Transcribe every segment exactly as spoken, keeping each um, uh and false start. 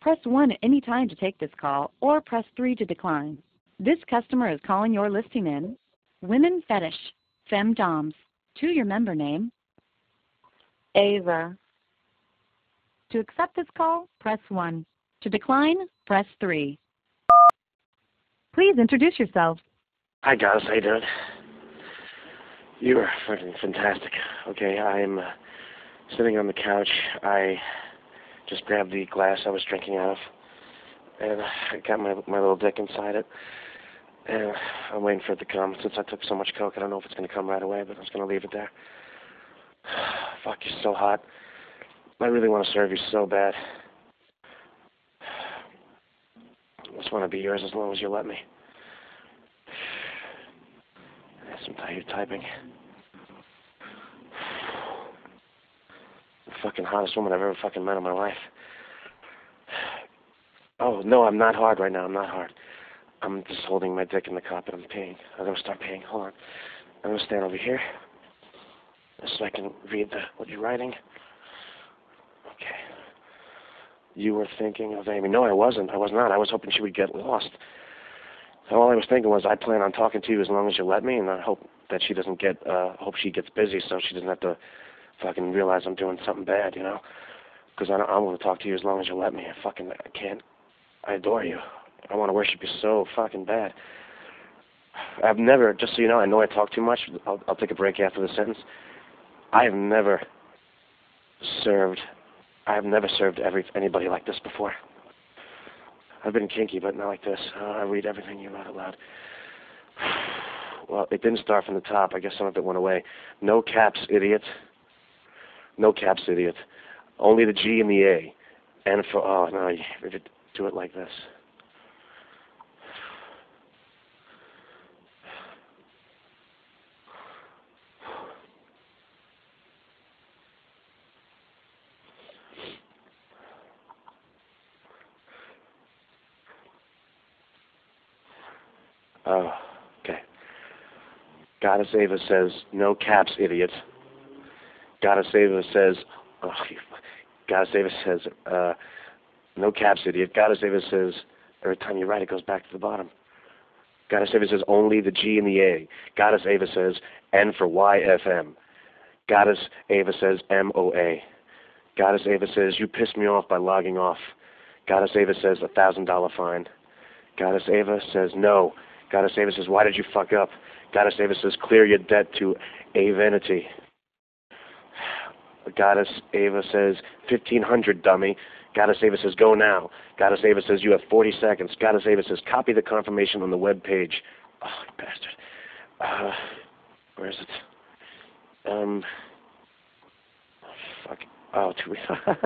Press one at any time to take this call, or press three to decline. This customer is calling your listing in Women Fetish, Femdoms. To your member name, Ava. To accept this call, press one. To decline, press three. Please introduce yourself. Hi, guys. How you doing? You are fucking fantastic. Okay, I'm uh, sitting on the couch. I just grabbed the glass I was drinking out of, and I got my my little dick inside it, and I'm waiting for it to come. Since I took so much coke, I don't know if it's going to come right away, but I'm just going to leave it there. Fuck, you're so hot. I really want to serve you so bad. I just want to be yours as long as you let me. I'm tired of typing. The fucking hottest woman I've ever fucking met in my life. Oh, no, I'm not hard right now. I'm not hard. I'm just holding my dick in the cup and I'm peeing. I'm going to start peeing. Hold on. I'm going to stand over here so I can read the, what you're writing. Okay. You were thinking of Amy. No, I wasn't. I was not. I was hoping she would get lost. So all I was thinking was I plan on talking to you as long as you let me, and I hope that she doesn't get, uh, hope she gets busy so she doesn't have to fucking realize I'm doing something bad, you know? Because I, I want to talk to you as long as you let me. I fucking, I can't, I adore you. I want to worship you so fucking bad. I've never, just so you know, I know I talk too much. I'll, I'll take a break after the sentence. I have never served, I have never served every, anybody like this before. I've been kinky, but not like this. Uh, I read everything you wrote out loud. Well, it didn't start from the top. I guess some of it went away. No caps, idiot. No caps, idiot. Only the G and the A. And for, oh, no, you do it like this. Oh, okay. Goddess Ava says, no caps, idiot. Goddess Ava says, oh, Goddess Ava says, uh, no caps, idiot. Goddess Ava says, every time you write it goes back to the bottom. Goddess Ava says, only the G and the A. Goddess Ava says, N for Y F M. Goddess Ava says, M O A. Goddess Ava says, you pissed me off by logging off. Goddess Ava says, a thousand dollar fine. Goddess Ava says, no. Goddess Ava says, why did you fuck up? Goddess Ava says, clear your debt to Avanity. Goddess Ava says, fifteen hundred, dummy. Goddess Ava says, go now. Goddess Ava says, you have forty seconds. Goddess Ava says, copy the confirmation on the web page. Oh, you bastard. Uh, where is it? Um, fuck. Oh, two.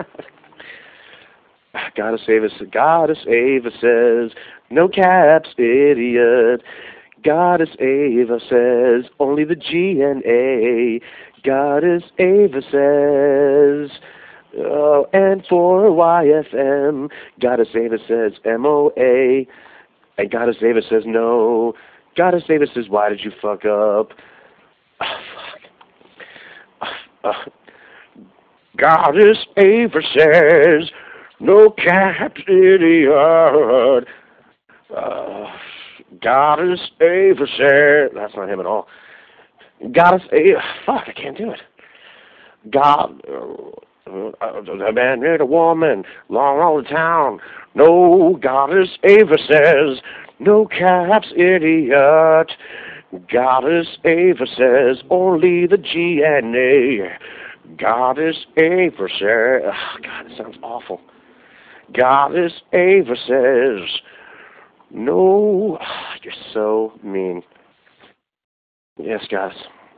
Goddess Ava says, Goddess Ava says, no caps, idiot. Goddess Ava says, only the G and A. Goddess Ava says, oh, and for Y F M. Goddess Ava says, M O A. And Goddess Ava says, no. Goddess Ava says, why did you fuck up? Oh, fuck. Uh, uh, Goddess Ava says, no caps, idiot. Uh, Goddess Ava said, that's not him at all. Goddess Ava, fuck, I can't do it. God, uh, uh, the man married a woman, long all the town. No, Goddess Ava says, no caps, idiot. Goddess Ava says, only the G and A. Goddess Ava says, oh, God, it sounds awful. Goddess Ava says, no, oh, you're so mean. Yes, guys.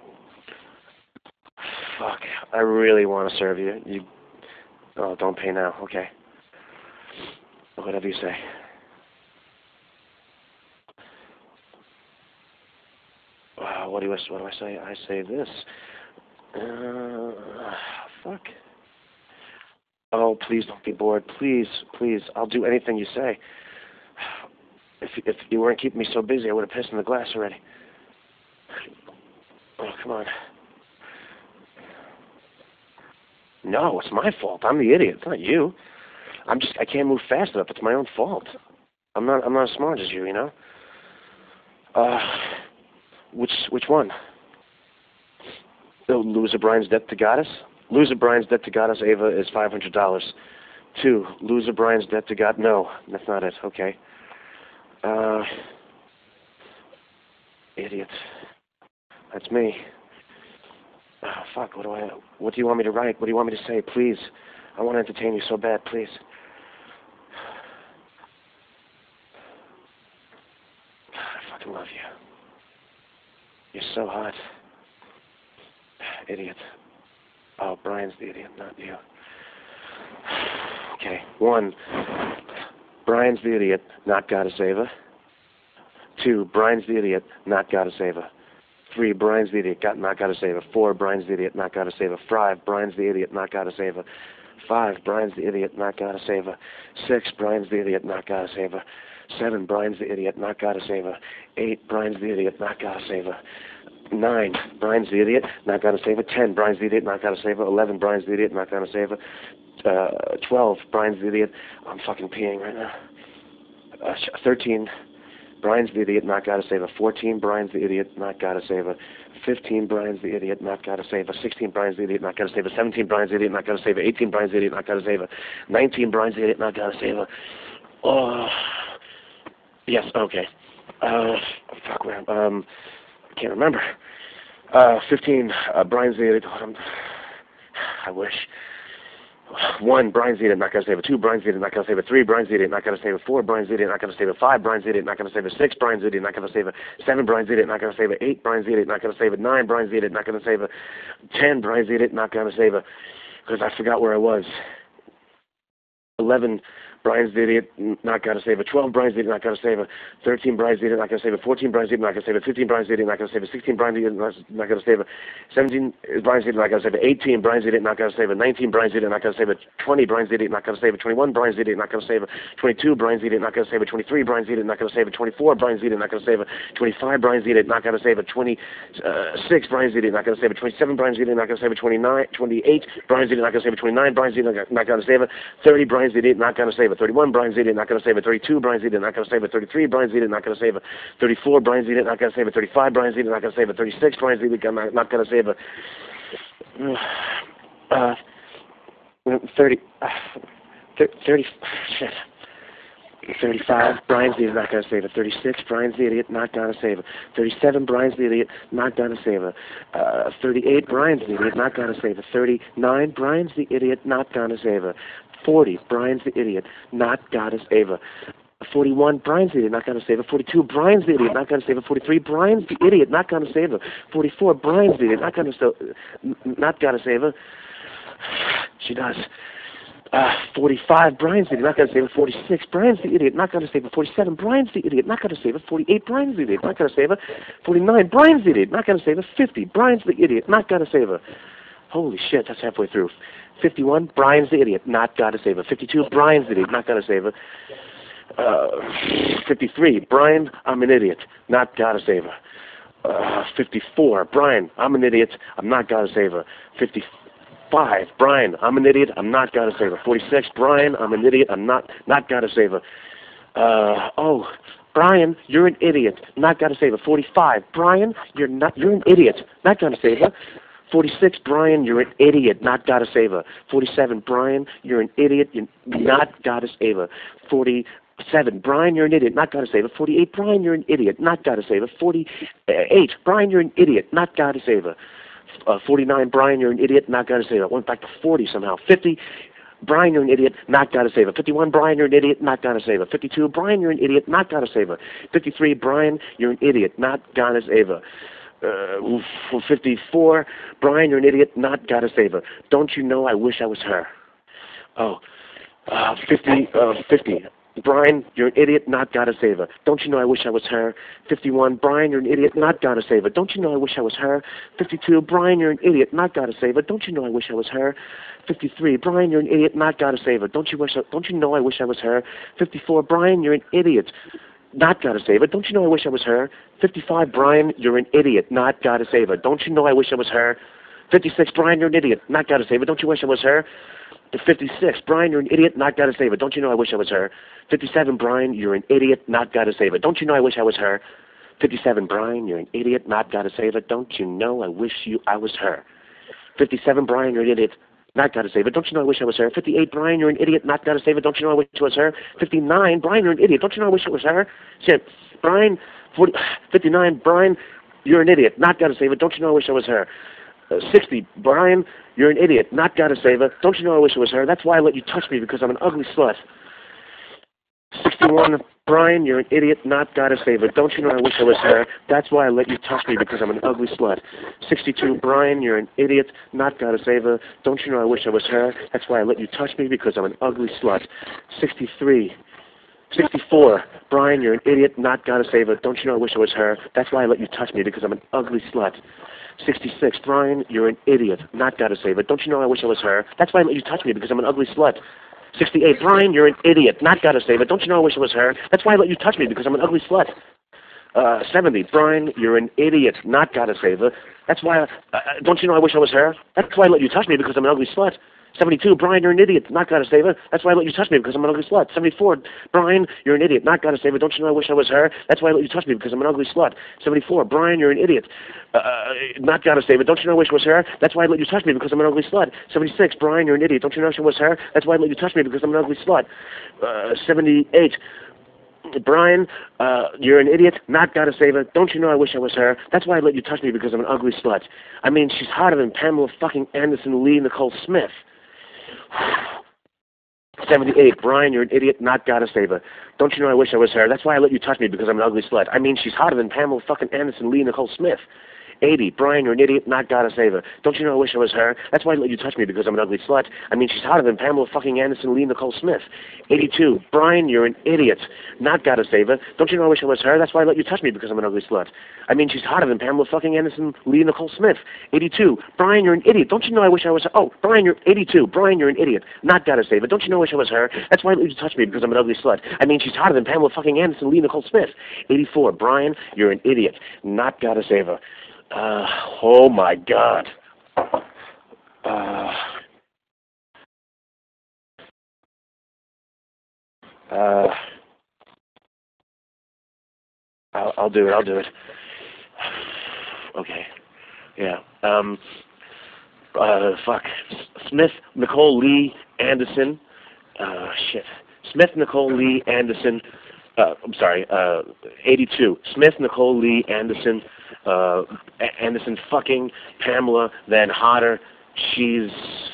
Fuck, I really want to serve you. You, oh, don't pay now, okay. Whatever you say. Uh, what do I, what do I say? I say this. Uh, fuck. Oh, please don't be bored. Please, please. I'll do anything you say. If if you weren't keeping me so busy, I would have pissed in the glass already. Oh, come on. No, it's my fault. I'm the idiot. It's not you. I'm just, I can't move fast enough. It's my own fault. I'm not, I'm not as smart as you, you know? Uh, which, which one? The Loser Brian's debt to Goddess? Loser Brian's debt to Goddess Ava is five hundred dollars. Two, Loser Brian's debt to God, no, that's not it, okay. Uh, idiot. That's me. Oh, fuck, what do I, what do you want me to write? What do you want me to say, please? I want to entertain you so bad, please. God, I fucking love you. You're so hot. Idiot. Oh, Brian's the idiot, not you. Okay, one, Brian's the idiot, not Goddess Ava. Two, Brian's the idiot, not Goddess Ava. Three, Brian's the idiot, got, not Goddess Ava. Four, Brian's the idiot, not Goddess Ava. Five, Brian's the idiot, not Goddess Ava. Five, Brian's the idiot, not Goddess Ava. Six, Brian's the idiot, not Goddess Ava. Seven, Brian's the idiot, not Goddess Ava. Eight, Brian's the idiot, not Goddess Ava. Nine, Brian's the idiot, not Goddess Ava. Ten, Brian's the idiot, not Goddess Ava. Eleven, Brian's the idiot, not Goddess Ava. Uh, twelve, Brian's the idiot. I'm fucking peeing right now. Uh, Thirteen, Brian's the idiot, not Goddess Ava. Fourteen, Brian's the idiot, not Goddess Ava. Fifteen, Brian's the idiot, not Goddess Ava. Sixteen, Brian's the idiot, not Goddess Ava. Seventeen, Brian's the idiot, not Goddess Ava. Eighteen, Brian's the idiot, not Goddess Ava. Nineteen, Brian's the idiot, not Goddess Ava. Oh, yes, okay. Uh, fuck, where? Um, I can't remember. Uh, fifteen, uh, Brian's the idiot. Um, I wish. One, Brian's the idiot, not Goddess Ava. Two, Brian's the idiot, not Goddess Ava. Three, Brian's the idiot, not Goddess Ava. Four, Brian's the idiot, not Goddess Ava. Five, Brian's the idiot, not Goddess Ava. Six, Brian's the idiot, not Goddess Ava. Seven, Brian's the idiot, not Goddess Ava. Eight, Brian's the idiot, not Goddess Ava. Nine, Brian's the idiot, not Goddess Ava. Ten, Brian's the idiot, not Goddess Ava. Because I forgot where I was. Eleven, Brian's the idiot, not Goddess Ava. Twelve, Brian's the idiot, not Goddess Ava. Thirteen, Brian's the idiot, not Goddess Ava. Fourteen, Brian's the idiot, not Goddess Ava. Fifteen, Brian's the idiot, not Goddess Ava. Sixteen, Brian's the idiot, not Goddess Ava. Seventeen, Brian's the idiot, not Goddess Ava. Eighteen, Brian's the idiot, not Goddess Ava. Nineteen, Brian's the idiot, not Goddess Ava. Twenty, Brian's the idiot, not Goddess Ava. Twenty-one, Brian's the idiot, not Goddess Ava. Twenty-two, Brian's the idiot, not Goddess Ava. Twenty-three, Brian's the idiot, not Goddess Ava. Twenty-four, Brian's the idiot, not Goddess Ava. Twenty-five, Brian's the idiot, not Goddess Ava. Twenty-six, Brian's the idiot, not Goddess Ava. Twenty-seven, Brian's the idiot, not Goddess Ava. Twenty-nine, twenty-eight, Brian's the idiot, not Goddess Ava. Twenty-nine, Brian's the idiot, not Goddess Ava. Thirty, Brian's the idiot, not Goddess Ava. Thirty-one, Brian's the idiot, not Goddess Ava. Thirty-two, Brian's the idiot, not Goddess Ava. Thirty-three, Brian's the idiot, not Goddess Ava. Thirty-four, Brian's the idiot, not Goddess Ava. Thirty-five, Brian's the idiot, not Goddess Ava. Thirty-six, Brian's the idiot, not, not Goddess Ava. Uh, thirty, uh, thirty, shit. Thirty-five, Brian's the idiot, not Goddess Ava. Thirty-six, Brian's the idiot, not Goddess Ava. Thirty-seven, Brian's the idiot, not Goddess Ava. Uh, Thirty-eight, Brian's the idiot, not Goddess Ava. Thirty-nine, Brian's the idiot, not Goddess Ava. Forty, Brian's the idiot, not Goddess Ava. Forty-one, Brian's the idiot, not Goddess Ava. Forty-two, Brian's the idiot, not Goddess Ava. Forty-three, Brian's the idiot, not Goddess Ava. Forty-four, Brian's the idiot, not Goddess Ava. Not Goddess Ava. She does. Uh, forty-five, Brian's the idiot, not Goddess Ava. Forty-six, Brian's the idiot, not Goddess Ava. Forty-seven, Brian's the idiot, not Goddess Ava. Forty-eight, Brian's the idiot, not Goddess Ava. Forty-nine, Brian's the idiot, not Goddess Ava. Fifty, Brian's the idiot, not Goddess Ava. Holy shit, that's halfway through. Fifty-one, Brian's the idiot, not Goddess Ava. Fifty-two, Brian's the idiot, not Goddess Ava. Uh, fifty-three, Brian, I'm an idiot, not Goddess Ava. Uh, fifty-four, Brian, I'm an idiot, I'm not Goddess Ava. fifty-five, Brian, I'm an idiot, I'm not Goddess Ava. forty-six, Brian, I'm an idiot, I'm not not Goddess Ava. Uh, oh, Brian, you're an idiot, not Goddess Ava. forty-five, Brian, you're not, you're an idiot, not Goddess Ava. forty-six, Brian, you're an idiot, not Goddess Ava. forty-seven, Brian, you're an idiot, you're not Goddess Ava. forty-seven, Brian, you're an idiot, not Goddess Ava. forty-eight, Brian, you're an idiot, not Goddess Ava. forty-eight, Brian, you're an idiot, not Goddess Ava. Uh, forty-nine, Brian, you're an idiot, not Goddess Ava. Went back to forty somehow. fifty, Brian, you're an idiot, not Goddess Ava. fifty-one, Brian, you're an idiot, not Goddess Ava. fifty-two, Brian, you're an idiot, not Goddess Ava. fifty-three, Brian, you're an idiot, not Goddess Ava. Uh, fifty-four, Brian, you're an idiot, not Goddess Ava. Don't you know I wish I was her? Oh, uh, fifty, uh, fifty, Brian, you're an idiot, not Goddess Ava. Don't you know I wish I was her? fifty-one, Brian, you're an idiot, not Goddess Ava. Don't you know I wish I was her? fifty-two, Brian, you're an idiot, not Goddess Ava. Don't you know I wish I was her? fifty-three, Brian, you're an idiot, not Goddess Ava. Don't you wish? I, don't you know I wish I was her? fifty-four, Brian, you're an idiot, not Goddess Ava. Don't you know I wish I was her? fifty-five, Brian, you're an idiot, not Goddess Ava. Don't you know I wish I was her? fifty-six, Brian, you're an idiot, not Goddess Ava. Don't you wish I was her? fifty-six, Brian, you're an idiot, not gotta save it. Don't you know I wish I was her? fifty-seven, Brian, you're an idiot, not gotta save it. Don't you know I wish I was her? fifty-seven, Brian, you're an idiot, not gotta save it. Don't you know I wish you I was her? fifty-seven, Brian, you're an idiot, not gotta save it. Don't you know I wish I was her? fifty-eight, Brian, you're an idiot, not gotta save it. Don't you know I wish I was her? fifty-nine, Brian, you're an idiot. Don't you know I wish it was her? Shit, Brian, forty, fifty-nine, Brian, you're an idiot, not gotta save it. Don't you know I wish I was her? Uh, sixty, Brian, you're an idiot, not gotta save it. Don't you know I wish it was her? That's why I let you touch me, because I'm an ugly slut. sixty-one, Brian, you're an idiot, not gotta save it. Don't you know I wish I was her? That's why I let you touch me, because I'm an ugly slut. sixty-two, Brian, you're an idiot, not gotta save her. Don't you know I wish I was her? That's why I let you touch me, because I'm an ugly slut. sixty-three, sixty-four, Brian, you're an idiot, not gotta save her. Don't you know I wish I was her? That's why I let you touch me, because I'm an ugly slut. sixty-six, Brian, you're an idiot, not gotta save it. Don't you know I wish I was her? That's why I let you touch me, because I'm an ugly slut. sixty-eight, Brian, you're an idiot, not gotta save it. Don't you know I wish it was her? That's why I let you touch me, because I'm an ugly slut. Uh, seventy, Brian, you're an idiot, not gotta save her. That's why, I, uh, don't you know I wish I was her? That's why I let you touch me, because I'm an ugly slut. seventy-two, Brian, you're an idiot, not gotta save her. That's why I let you touch me, because I'm an ugly slut. seventy-four, Brian, you're an idiot, not gotta save her. Don't you know I wish I was her? That's why I let you touch me, because I'm an ugly slut. seventy-four, Brian, you're an idiot, uh, not gotta save it. Don't you know I wish I was her? That's why I let you touch me, because I'm an ugly slut. seventy-six, Brian, you're an idiot. Don't you know I was her? That's why I let you touch me, because I'm an ugly slut. Uh, seventy-eight, Brian, uh, you're an idiot, not gotta save her. Don't you know I wish I was her? That's why I let you touch me, because I'm an ugly slut. I mean, she's hotter than Pamela fucking Anderson Lee Nicole Smith. seventy-eight, Brian, you're an idiot, not gotta save her. Don't you know I wish I was her? That's why I let you touch me, because I'm an ugly slut. I mean, she's hotter than Pamela fucking Anderson Lee Nicole Smith. eighty, Brian, you're an idiot, not gotta save her. Don't you know I wish I was her? That's why I let you touch me, because I'm an ugly slut. I mean, she's hotter than Pamela fucking Anderson Lee Nicole Smith. eighty-two, Brian, you're an idiot, not gotta save her. Don't you know I wish I was her? That's why I let you touch me, because I'm an ugly slut. I mean, she's hotter than Pamela fucking Anderson Lee Nicole Smith. eighty-two, Brian, you're an idiot. Don't you know I wish I was her? Oh, Brian, you're eighty-two, Brian, you're an idiot, not gotta save her. Don't you know I wish I was her? That's why I let you touch me, because I'm an ugly slut. I mean, she's hotter than Pamela fucking Anderson Lee Nicole Smith. eighty-four, Brian, you're an idiot, not gotta save her. Uh, oh my God. Uh, uh, I'll, I'll do it, I'll do it. Okay. Yeah. Um, uh, fuck. Smith, Nicole Lee Anderson. Uh, shit. Smith, Nicole Lee Anderson. Uh, I'm sorry, uh, eighty-two. Smith, Nicole Lee Anderson. Uh, Anderson fucking Pamela Van Hotter. She's,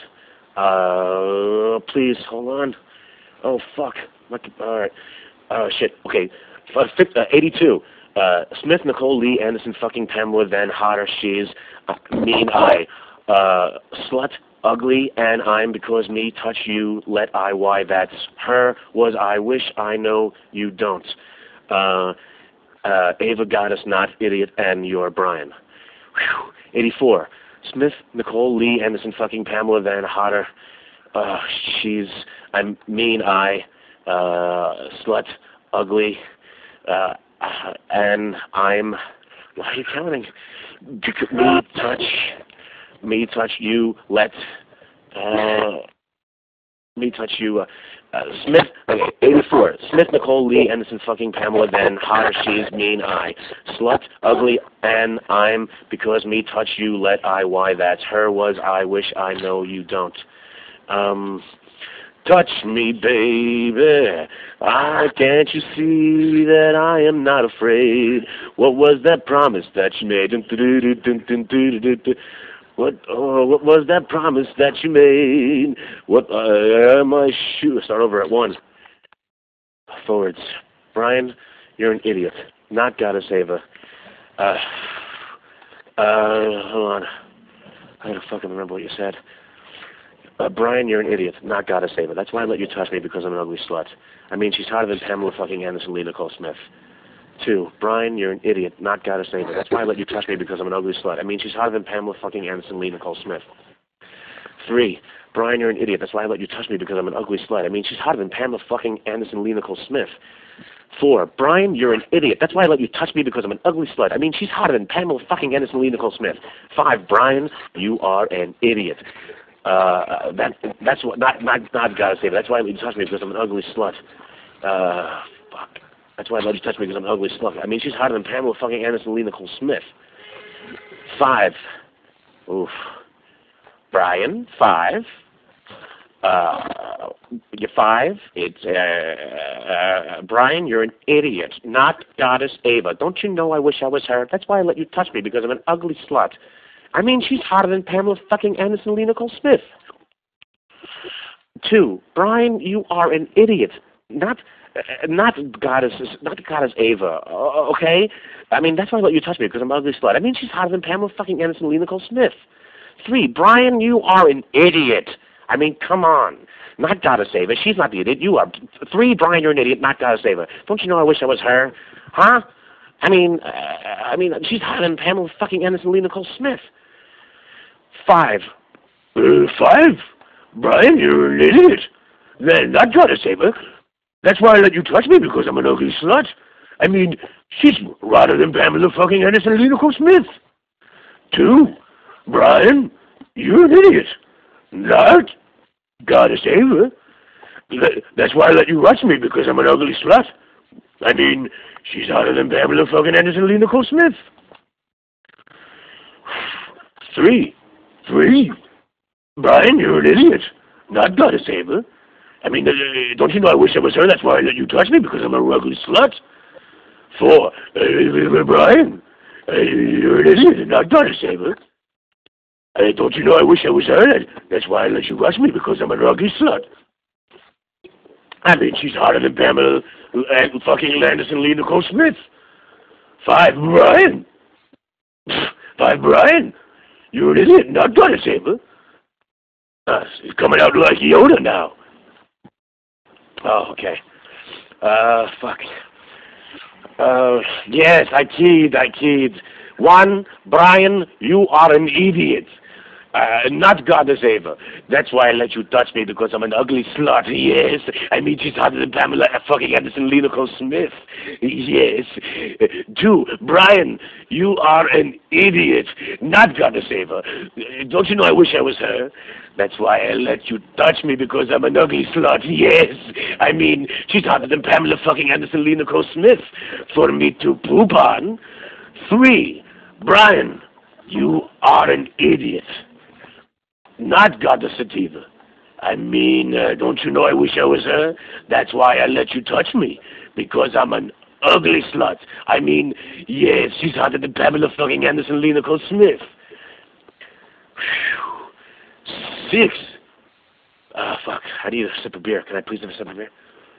uh, please, hold on. Oh, fuck. Alright. Oh, shit. Okay. Uh, eighty-two. Uh, Smith, Nicole Lee Anderson fucking Pamela Van Hotter. She's uh, mean I. Uh, slut, ugly, and I'm because me touch you, let I why that's her was I wish I know you don't. Uh, Uh, Ava Goddess, not idiot, and you're Brian. Whew. eighty-four. Smith, Nicole Lee Anderson, fucking Pamela Van Hotter. Uh, she's, I mean, I, uh, slut, ugly, uh, and I'm, why are you counting? Me touch, me touch you, let, uh, me touch you, uh, Uh, Smith, okay, eighty-four. Smith, Nicole Lee Anderson, fucking Pamela Van Hotter, she's mean I. Slut, ugly, and I'm because me touch you, let I why that's her was I wish I know you don't. Um, touch me, baby. Ah, can't you see that I am not afraid? What was that promise that you made? What oh, what was that promise that you made? What uh, am I shoot? Start over at one. Forwards. Brian, you're an idiot. Not gotta save her. Uh, uh, hold on. I gotta fucking remember what you said. Uh, Brian, you're an idiot. Not gotta save her. That's why I let you touch me, because I'm an ugly slut. I mean, she's hotter than Pamela fucking Anderson Lee Nicole Smith. Two, Brian, you're an idiot, not gotta save her. That's why I let you touch me, because I'm an ugly slut. I mean, she's hotter than Pamela fucking Anderson Lee Nicole Smith. Three, Brian, you're an idiot. That's why I let you touch me, because I'm an ugly slut. I mean, she's hotter than Pamela fucking Anderson Lee Nicole Smith. Four, Brian, you're an idiot. That's why I let you touch me, because I'm an ugly slut. I mean, she's hotter than Pamela fucking Anderson Lee Nicole Smith. Five, Brian, you are an idiot. Uh, that that's what not not not Goddess Ava. That's why I let you touch me because I'm an ugly slut. Uh, fuck. That's why I let you touch me because I'm an ugly slut. I mean, she's hotter than Pamela fucking Anderson, Lee Nicole Smith. Five. Oof. Brian. Five. Uh, you're five. It's uh, uh, Brian. You're an idiot, not Goddess Ava. Don't you know? I wish I was her. That's why I let you touch me because I'm an ugly slut. I mean, she's hotter than Pamela fucking Anderson, Lee Nicole Smith. Two, Brian, you are an idiot, not uh, not Goddess, not Goddess Ava. Uh, okay, I mean that's why I let you touch me because I'm an ugly slut. I mean, she's hotter than Pamela fucking Anderson, Lee Nicole Smith. Three, Brian, you are an idiot. I mean, come on, not Goddess Ava. She's not the idiot. You are. Three, Brian, you're an idiot, not Goddess Ava. Don't you know? I wish I was her, huh? I mean, uh, I mean, she's hotter than Pamela fucking Anderson, Lee Nicole Smith. Five. Uh, five? Brian, you're an idiot. Then not Goddess Ava. That's why I let you touch me, because I'm an ugly slut. I mean, she's hotter than Pamela fucking Anderson, Lee Nicole Smith. Two. Brian, you're an idiot. Not Goddess Ava. That's why I let you touch me, because I'm an ugly slut. I mean, she's hotter than Pamela fucking Anderson, Lee Nicole Smith. Three. Three? Brian, you're an idiot. Not Goddess Ava. I mean, uh, don't you know I wish I was her? That's why I let you touch me, because I'm a ugly slut. Four. Uh, Brian, uh, you're an idiot. Not Goddess Ava. Uh, don't you know I wish I was her? That's why I let you touch me, because I'm an ugly slut. I mean, she's hotter than Pamela and fucking Anderson, Lee Nicole Smith. Five. Brian. Five. Brian. You're an idiot, not Goddess Ava. Uh, it's coming out like Yoda now. Oh, okay. Uh, fuck. Uh, yes, I keyed, I keyed. One, Brian, you are an idiot. Uh, not Goddess Ava. That's why I let you touch me, because I'm an ugly slut. Yes. I mean, she's hotter than Pamela fucking Anderson, Lee Nicole Smith. Yes. Uh, two, Brian, you are an idiot. Not Goddess Ava. Uh, don't you know I wish I was her? That's why I let you touch me, because I'm an ugly slut. Yes. I mean, she's hotter than Pamela fucking Anderson, Lee Nicole Smith for me to poop on. Three, Brian, you are an idiot. Not Goddess Sativa. I mean, uh, don't you know I wish I was her? That's why I let you touch me, because I'm an ugly slut. I mean, yes, she's hotter than Pamela fucking Anderson, Lee Nicole Smith. Whew. Six. Ah, uh, fuck. I need a sip of beer. Can I please have a sip of beer?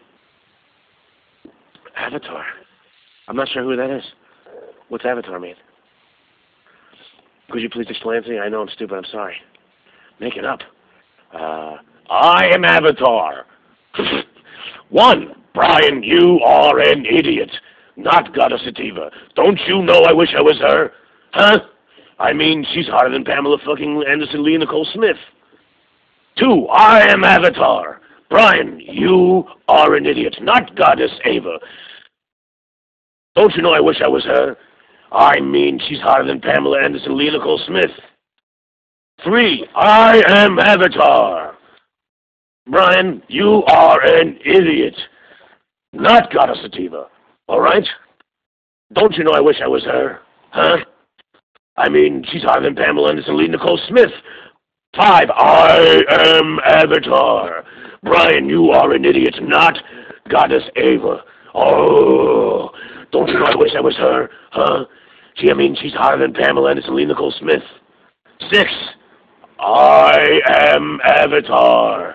Avatar. I'm not sure who that is. What's Avatar mean? Could you please explain to me? I know I'm stupid. I'm sorry. Make it up. Uh, I am Avatar. One, Brian, you are an idiot. Not Goddess Sativa. Don't you know I wish I was her? Huh? I mean, she's hotter than Pamela fucking Anderson, Lee Nicole Smith. Two, I am Avatar. Brian, you are an idiot. Not Goddess Ava. Don't you know I wish I was her? I mean, she's hotter than Pamela Anderson, Lee Nicole Smith. Three, I am Avatar. Brian, you are an idiot. Not Goddess Sativa. All right? Don't you know I wish I was her? Huh? I mean, she's hotter than Pamela Anderson, Lee Nicole Smith. Five, I am Avatar. Brian, you are an idiot. Not Goddess Ava. Oh, don't you know I wish I was her? Huh? She, I mean, she's hotter than Pamela Anderson, Lee Nicole Smith. Six, I am Avatar.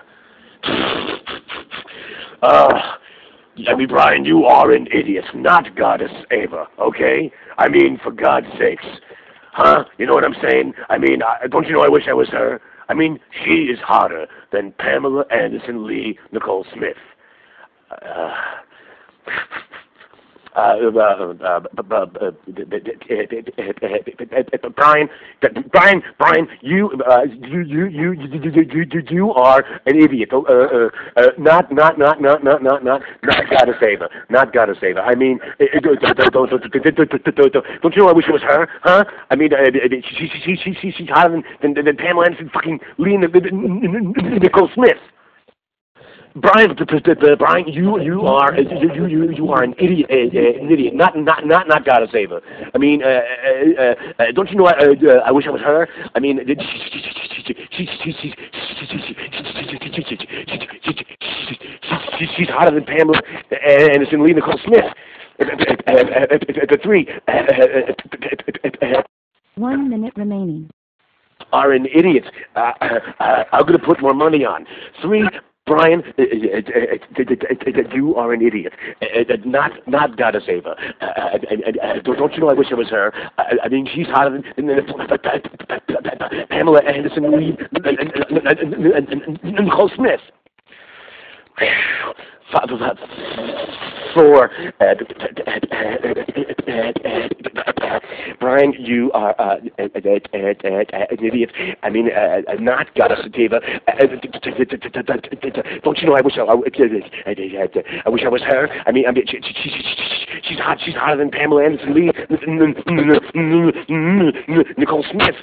uh, I mean, Brian, you are an idiot, not Goddess Ava, okay? I mean, for God's sakes. Huh? You know what I'm saying? I mean, I, don't you know I wish I was her? I mean, she is hotter than Pamela Anderson, Lee Nicole Smith. Uh, Uh, uh, uh, Brian, Brian, Brian, you, uh, you, you, you, you, you, you are an idiot. Uh, uh, uh, not, not, not, not, not, not, not, not gotta save her. Not gotta save her. I mean, don't you know I wish it was her? Huh? I mean, she, she, she, she, she's hotter than, than, than Pamela Anderson, fucking Lee Nicole Smith. Brian, Brian, you you are you you you are an idiot, an idiot. Not not not not gotta save her. I mean, uh, uh, uh, don't you know? I, uh, I wish I was her. I mean, she's hotter than Pamela Anderson, Lee Nicole Smith. The three. One minute remaining. Are an idiot. Uh, uh, I'm gonna put more money on three. Brian, you are an idiot. Not, not gotta save her. Don't you know? I wish it was her. I mean, she's hotter than Pamela Anderson, Lee, and Nicole Smith. Four. Brian, you are uh, an idiot. I mean, uh, not gotta sativa. Don't you know? I wish I, I, I wish I was her. I mean, I mean, she, she, she, she's hot. She's hotter than Pamela Anderson, Lee, Nicole Smith.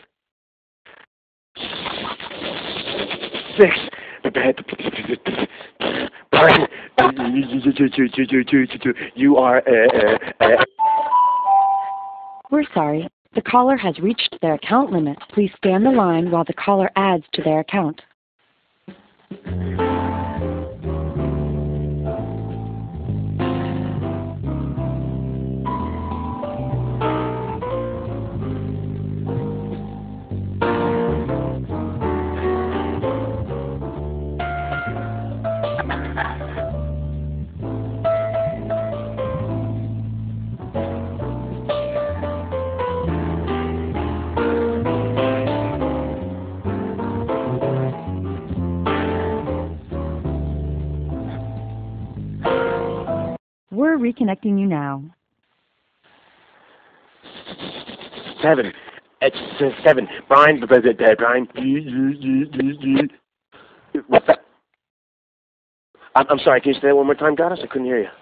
Six. Brian, you are. Uh, uh, We're sorry. The caller has reached their account limit. Please stay on the line while the caller adds to their account. We're reconnecting you now. Seven. It's uh, seven. Brian, Brian, you, you, you, you, you. What's that? I'm, I'm sorry. Can you say that one more time, Goddess? I couldn't hear you.